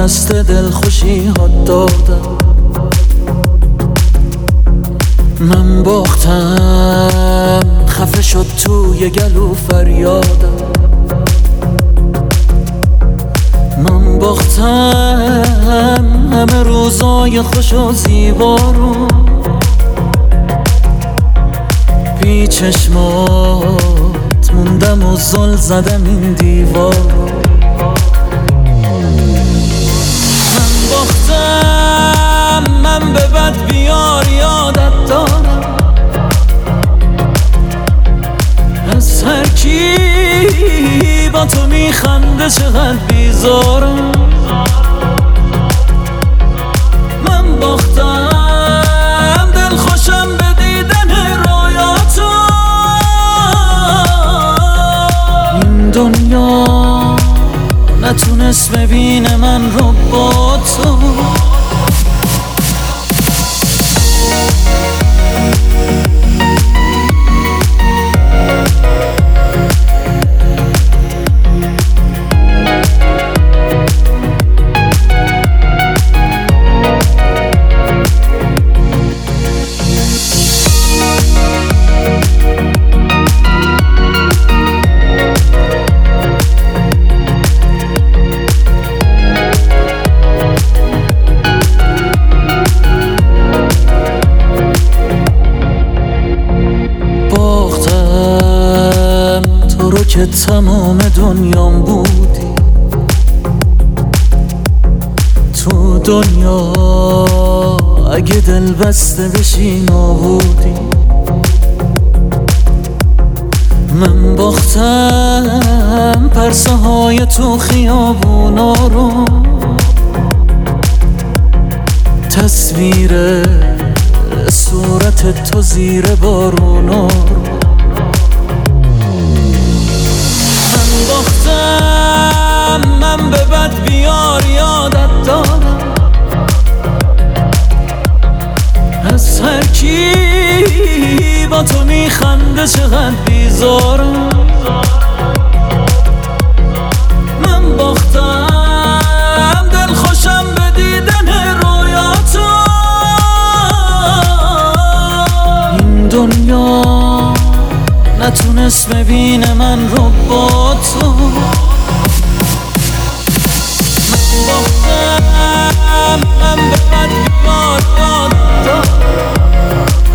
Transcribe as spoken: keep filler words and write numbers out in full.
دست دل خوشی ها دادم. من باختم خفه شد توی گلو فریادم. من باختم همه روزای خوش و زیبا رو، بی چشمات موندم و زل زدم این دیوار رو. من باختم من به بد بیار یادت دارم، از هر کی با تو میخنده چقدر بیزارم. من باختم دل خوشم به دیدن رویاتو. این دنیا نتونست ببینه من رو با تو. که تمام دنیام بودی، تو دنیا اگه دل بسته بشی نابودی. من باختم پرسه های تو خیابونا رو، تصویر صورت تو زیر بارونا رو. من به بد بیار یادت دارم، از هر کی با تو میخنده چقدر بیزارم. من باختم دل خوشم به دیدن رویاتو. این دنیا نتونست ببینه من رو با تو. من به بد بیار یادت دارم،